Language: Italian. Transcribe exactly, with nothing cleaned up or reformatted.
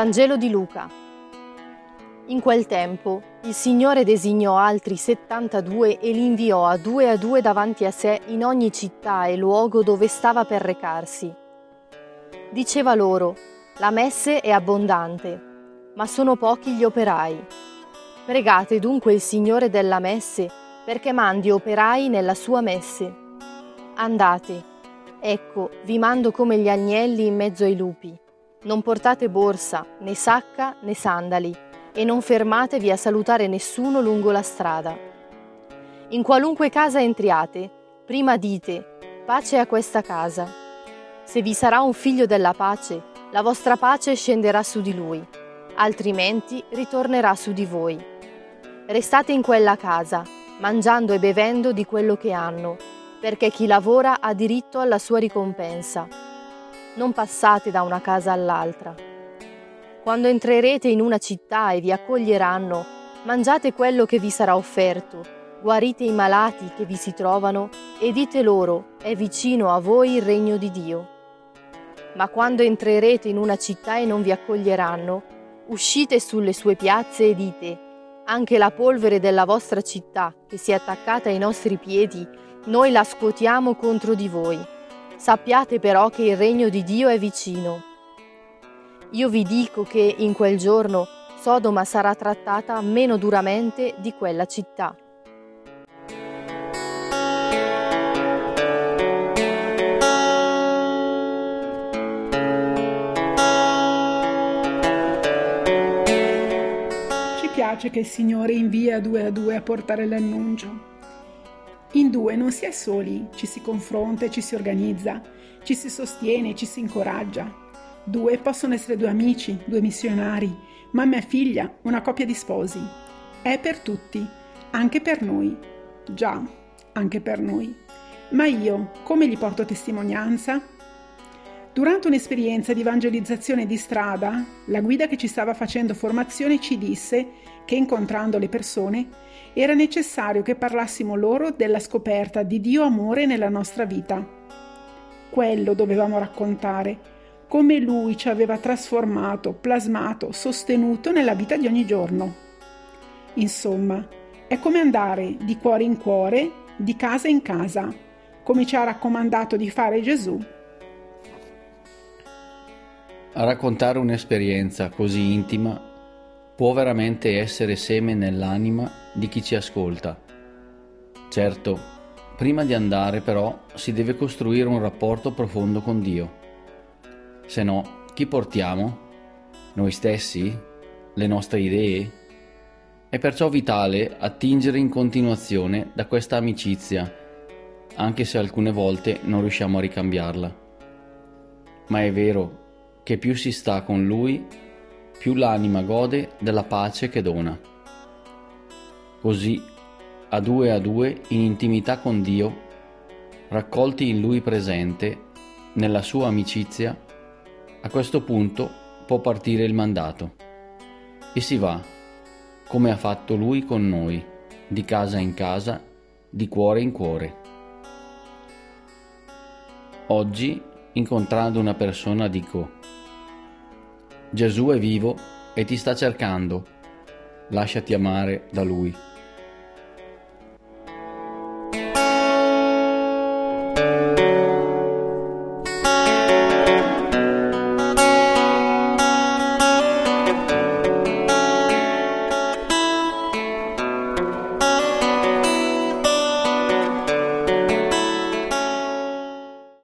Vangelo di Luca. In quel tempo il Signore designò altri settantadue e li inviò a due a due davanti a sé in ogni città e luogo dove stava per recarsi. Diceva loro: la messe è abbondante, ma sono pochi gli operai. Pregate dunque il Signore della messe perché mandi operai nella sua messe. Andate, ecco, vi mando come gli agnelli in mezzo ai lupi. Non portate borsa, né sacca, né sandali, e non fermatevi a salutare nessuno lungo la strada. In qualunque casa entriate, prima dite: pace a questa casa. Se vi sarà un figlio della pace, la vostra pace scenderà su di lui, altrimenti ritornerà su di voi. Restate in quella casa, mangiando e bevendo di quello che hanno, perché chi lavora ha diritto alla sua ricompensa. Non passate da una casa all'altra. Quando entrerete in una città e vi accoglieranno, mangiate quello che vi sarà offerto, guarite i malati che vi si trovano e dite loro: è vicino a voi il regno di Dio. Ma quando entrerete in una città e non vi accoglieranno, uscite sulle sue piazze e dite: anche la polvere della vostra città, che si è attaccata ai nostri piedi, noi la scuotiamo contro di voi. Sappiate però che il regno di Dio è vicino. Io vi dico che in quel giorno Sodoma sarà trattata meno duramente di quella città. Ci piace che il Signore invia due a due a portare l'annuncio. In due non si è soli, ci si confronta e ci si organizza, ci si sostiene e ci si incoraggia. Due possono essere due amici, due missionari, mamma e figlia, una coppia di sposi. È per tutti, anche per noi. Già, anche per noi. Ma io, come gli porto testimonianza? Durante un'esperienza di evangelizzazione di strada, la guida che ci stava facendo formazione ci disse che, incontrando le persone, era necessario che parlassimo loro della scoperta di Dio amore nella nostra vita. Quello dovevamo raccontare, come Lui ci aveva trasformato, plasmato, sostenuto nella vita di ogni giorno. Insomma, è come andare di cuore in cuore, di casa in casa, come ci ha raccomandato di fare Gesù. A raccontare un'esperienza così intima può veramente essere seme nell'anima di chi ci ascolta. Certo, prima di andare però si deve costruire un rapporto profondo con Dio. Se no, chi portiamo? Noi stessi? Le nostre idee? È perciò vitale attingere in continuazione da questa amicizia, anche se alcune volte non riusciamo a ricambiarla. Ma è vero che più si sta con Lui, più l'anima gode della pace che dona. Così, a due a due, in intimità con Dio, raccolti in Lui presente, nella sua amicizia, a questo punto può partire il mandato. E si va, come ha fatto Lui con noi, di casa in casa, di cuore in cuore. Oggi, incontrando una persona, dico: Gesù è vivo e ti sta cercando, lasciati amare da Lui.